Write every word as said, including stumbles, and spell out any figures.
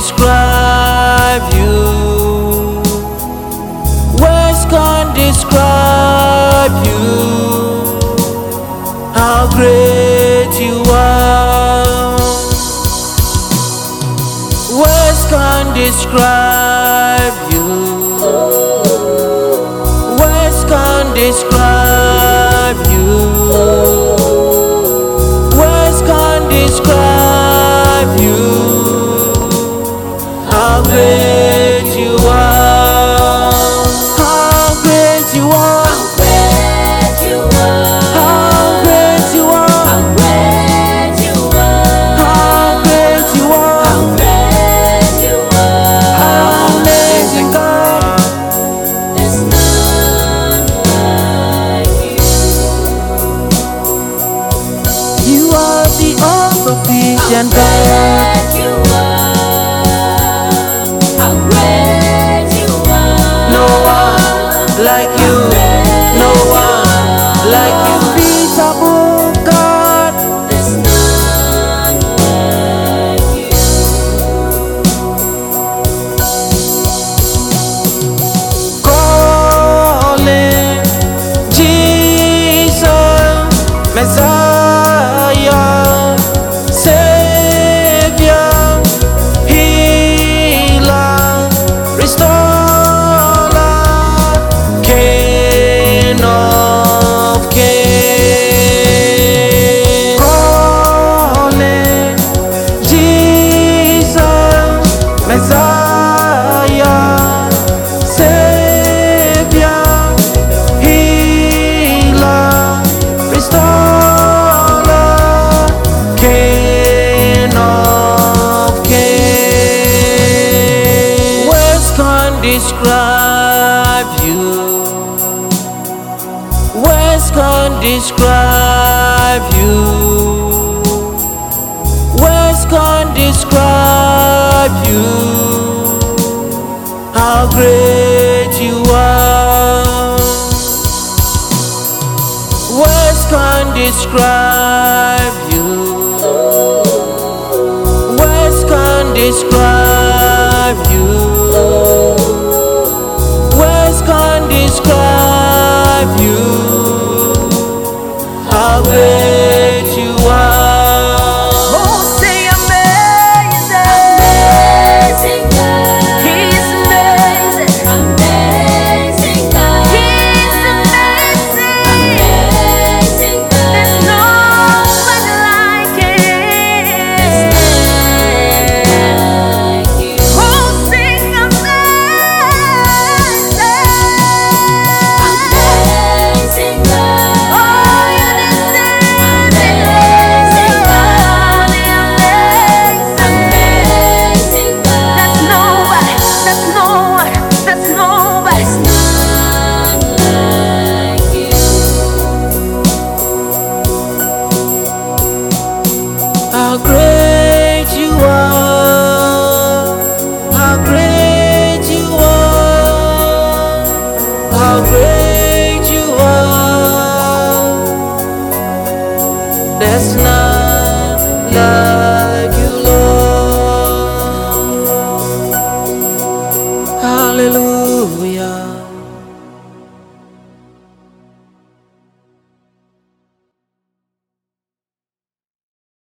describe you. Words can't describe you. How great you are. Words can't describe you. Words can't describe you. Words can't describe you. How great you are. How great you are. How great you are. How great you are. How great you are. How great you are. How amazing God. There's none like you. You are the all-sufficient God. You are. How great you are. No one like you. No one like you. Unbeatable God. There's none like you. Calling Jesus, Messiah, Savior, Healer, Restorer, King of Kings. Calling Jesus, Messiah, Savior, Healer, Restorer, King of Kings. Words can't describe you. Words can't describe you. Words can't describe you. How great you are. Words can't describe you. Words can't describe you. Words can't describe you. How great you are. Oh, say amazing. Amazing God. He's amazing. Amazing God. He's amazing. Amazing God. There's nobody like There's him. none like you. Oh, sing amazing. Amazing God. Oh, you deserve it. Amazing God. Amazing. Amazing God. There's nobody, there's no one, there's nobody. There's none like you. How great you are. How great you are. How great